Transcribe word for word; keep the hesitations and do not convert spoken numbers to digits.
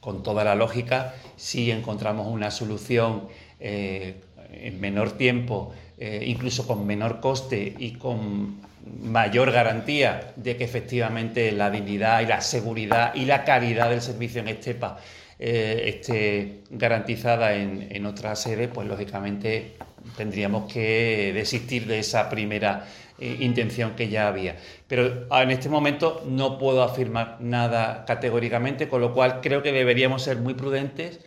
con toda la lógica, si encontramos una solución eh, en menor tiempo, eh, incluso con menor coste y con mayor garantía de que efectivamente la dignidad y la seguridad y la calidad del servicio en Estepa eh, esté garantizada en, en otra sede, pues lógicamente tendríamos que desistir de esa primera eh, intención que ya había. Pero en este momento no puedo afirmar nada categóricamente, con lo cual creo que deberíamos ser muy prudentes